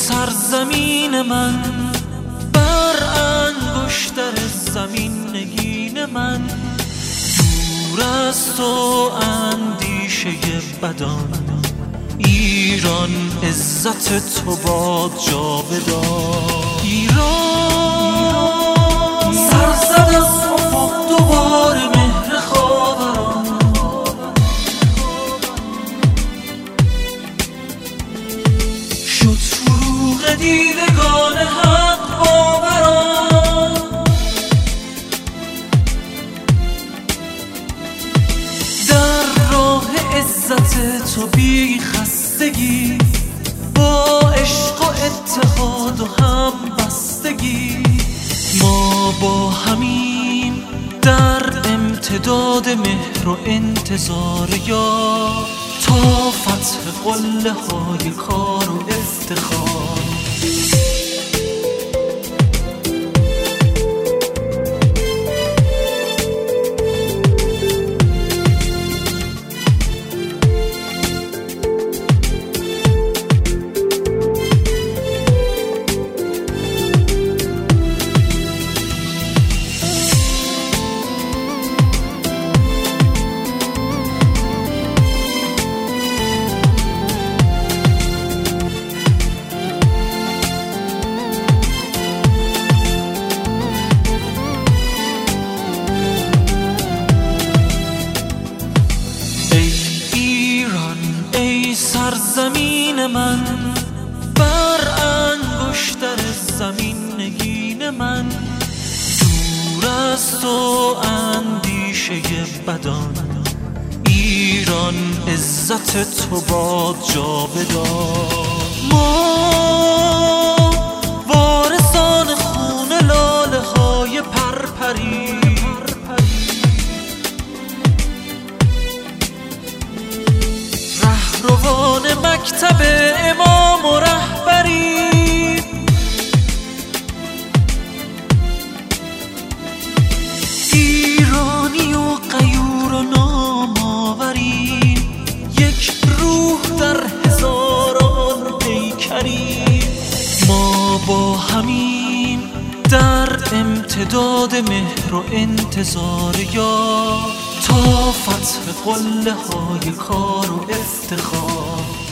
سرزمین من، بر انگشتر زمین نگین من، دور از تو اندیشه بدان، ایران عزت تو باد جاودان. ایران سرزد از افق دوباره مهر خاوران، شد فروغ دیدگان حق باوران، در راه عزت تو بی خستگی، با عشق و اتحاد و همبستگی، ما با همیم در امتداد مهر و انتظار یار، تا فتح قله های کار و افتخار. سرزمین من، بر انگشتر زمین نگین من، دور از تو اندیشه بدان، ایران عزت تو باد جاودان. ما وارثان خون لاله های پرپری، روان مکتب امام و رهبری، ایرانی و غیور و نام آوری، یک روح در هزاران پیکری، ما با همیم در امتداد مهر و انتظار یار، تا فتح قله های کار و افتخار.